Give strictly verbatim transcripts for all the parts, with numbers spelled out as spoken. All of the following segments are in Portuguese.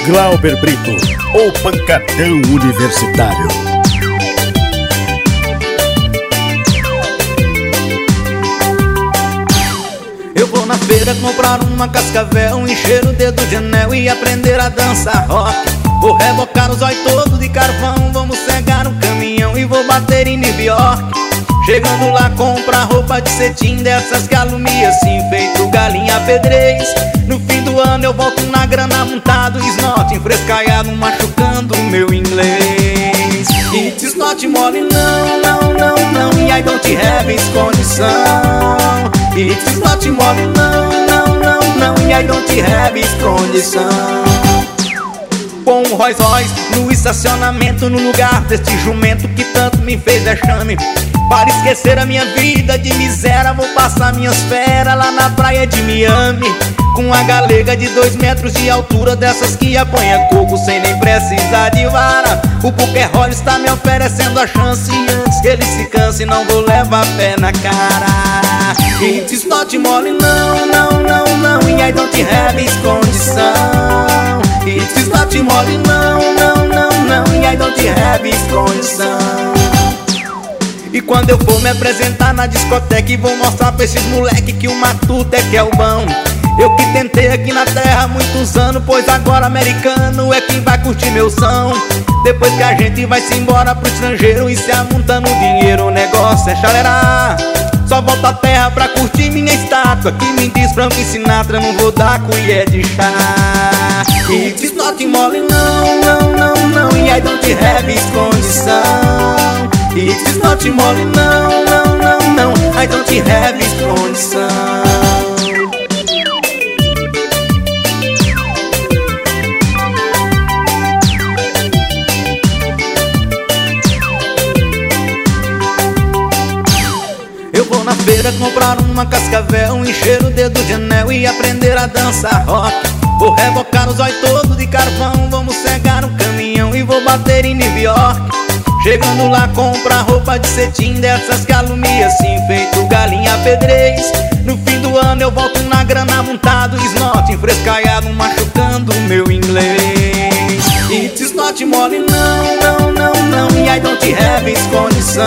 Glauber Brito, o pancadão universitário. Eu vou na feira comprar uma cascavel, encher o dedo de anel e aprender a dançar rock. Vou rebocar os olhos todos de carvão, vamos cegar um caminhão e vou bater em New York. Chegando lá comprar roupa de cetim, dessas que alumia assim, feito galinha pedrez. No fim do ano eu volto na grana montado, esnote enfrescaiado, machucando o meu inglês. It's not mole não, não, não, não, e I don't have condição. It's not mole não, não, não, não, e I don't have condição. Com um Rolls Royce no estacionamento, no lugar deste jumento que tanto me fez vexame. Para esquecer a minha vida de miséria, vou passar minhas férias lá na praia de Miami. Com a galega de dois metros de altura, dessas que apanha coco sem nem precisar de vara. O Buquerolho está me oferecendo a chance, e antes que ele se canse não vou levar pé na cara. It's not mole não, não, não, não, e I don't have condição. It's not mole não, não, não, não, e I don't have condição. E quando eu for me apresentar na discoteca e vou mostrar pra esses moleque que o matuto é que é o bom. Eu que tentei aqui na terra há muitos anos, pois agora americano é quem vai curtir meu som. Depois que a gente vai se embora pro estrangeiro e se amontando dinheiro, o negócio é chalerar. Só volto à terra pra curtir minha estátua, que me diz Frank Sinatra, não vou dar colher de chá. It's not mole não, não, não, não, e I don't have condição. It's not mole não, não, não, não, I don't have condição. Eu vou na feira comprar uma cascavel, encher o dedo de anel e aprender a dançar rock. Vou rebocar os olhos todos de carvão, vamos cegar um caminhão e vou bater em New York. Chegando lá comprar roupa de cetim, dessas que alumia assim, feito galinha pedrez. No fim do ano eu volto na grana montado, esnote enfrescaiado, machucando o meu inglês. It's not mole não, não, não, não, e I don't have condição.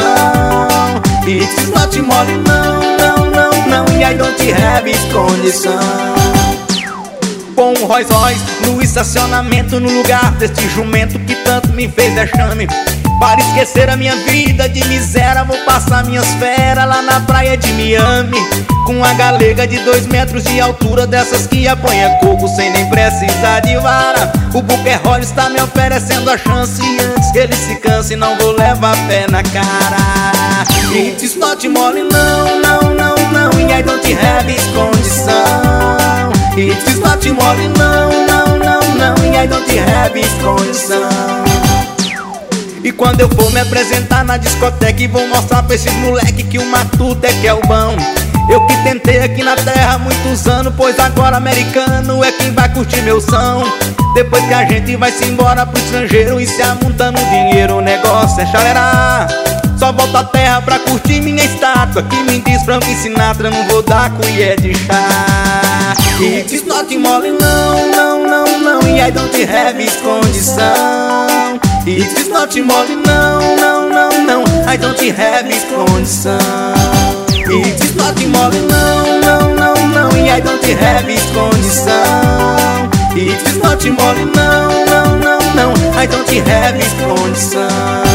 It's not mole não, não, não, não, e I don't have condição. Com um Rolls Royce no estacionamento, no lugar deste jumento que tanto me fez vexame. Para esquecer a minha vida de miséria, vou passar minhas férias lá na praia de Miami. Com a galega de dois metros de altura, dessas que apanha coco sem nem precisar de vara. O Buquerolho está me oferecendo a chance, e antes que ele se canse não vou levar pé na cara. It's not mole não, não, não, não, e I don't have condição. It's not mole não, não, não, não, e I don't have condição. E quando eu for me apresentar na discoteca e vou mostrar pra esses moleque que o matuto é que é o bom. Eu que tentei aqui na terra há muitos anos, pois agora americano é quem vai curtir meu som. Depois que a gente vai se embora pro estrangeiro e se amontando dinheiro, o negócio é chalerar. Só volto à terra pra curtir minha estátua, que me diz Frank Sinatra, não vou dar colher de chá. It's not mole não, não, não, não, e I don't have condição. It's not mole não, não, não, não, I don't have condição. It's not mole não, não, não, não, e I don't have condição. It's not mole não, não, não, não, I don't have condição.